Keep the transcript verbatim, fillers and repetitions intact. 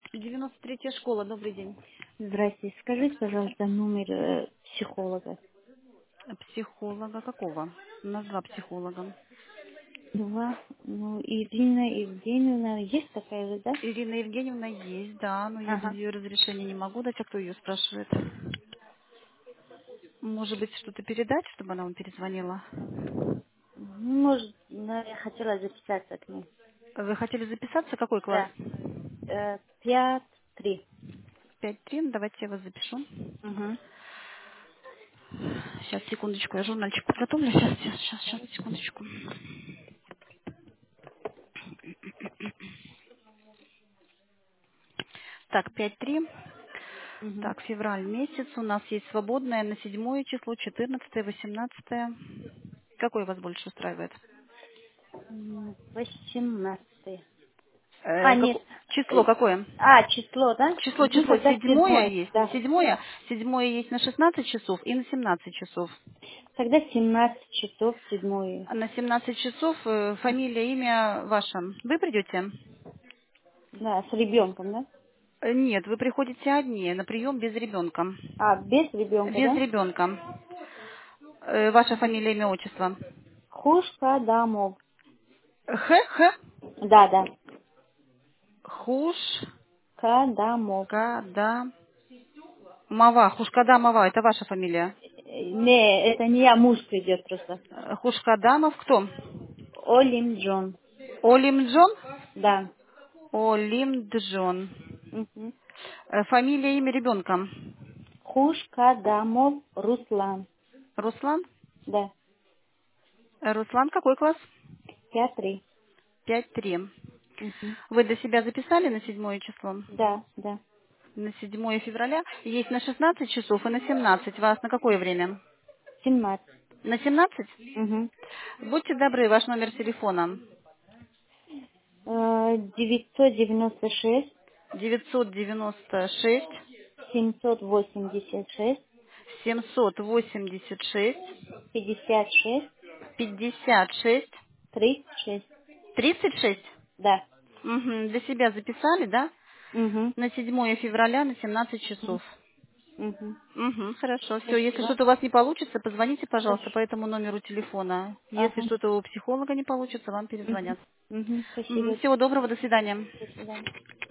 девяносто третья школа, добрый день. Здрасте. Скажите, пожалуйста, номер э, психолога. Психолога какого? У нас два психолога. Два. Ну, Ирина Евгеньевна, есть такая же, да? Ирина Евгеньевна есть, да, но я без Ага. ее разрешения не могу дать, а кто ее спрашивает? Может быть, что-то передать, чтобы она вам перезвонила? Ну, может, ну, я хотела записаться к ней. Вы хотели записаться? Какой класс? Да. Э, Пять, три. Пять три. Ну, давайте я вас запишу. Угу. Сейчас, секундочку, я журнальчик подготовлю. Сейчас, сейчас, сейчас, сейчас, секундочку. Так, пять три. Угу. Так, февраль месяц. У нас есть свободное на седьмое число, четырнадцатое, восемнадцатое. Какой вас больше устраивает? Восемнадцатый. А, Э, нет. како- Число Э, какое? А, число, да? Число, Ну, число. тогда Седьмое седьмое, есть. да. Седьмое. Седьмое есть на шестнадцать часов и на семнадцать часов. Тогда семнадцать часов, седьмое. А на семнадцать часов э, фамилия, имя ваше. Вы придете? Да, с ребенком, да? Э, Нет, вы приходите одни, на прием без ребенка. А, без ребенка, Без да? ребенка. Э, Ваша фамилия, имя, отчество. Хушка домов. Х, Х, Да, да. Хуш, Кадамов. Када, Мава. Хушкада Мава, это ваша фамилия. Не, это не я, муж придет просто. Э, Хушкадамов кто? Олим Джон. Олимджон? Да. Олимджон. Мгм. Э, Фамилия, имя ребенка. Хушкадамов Руслан. Руслан? Да. Э, Руслан, какой класс? Пять три. Пять три. Мгм. Вы для себя записали на седьмое число? Да, да. На седьмое февраля. Есть на шестнадцать часов и на семнадцать. Вас на какое время? Семнадцать. На семнадцать? Угу. Будьте добры, ваш номер телефона. Девятьсот девяносто шесть девятьсот девяносто шесть семьсот восемьдесят шесть семьсот восемьдесят шесть пятьдесят шесть пятьдесят шесть тридцать шесть. тридцать шесть. Да. Мгм. Для себя записали, да? Угу. На седьмое февраля на семнадцать часов. Угу. Угу, хорошо. Все, если Спасибо. что-то у вас не получится, позвоните, Хорошо. пожалуйста, по этому номеру телефона. Если Ага. что-то у психолога не получится, вам Угу. перезвонят. Угу. Мгм. Спасибо. Всего доброго, до свидания. До свидания.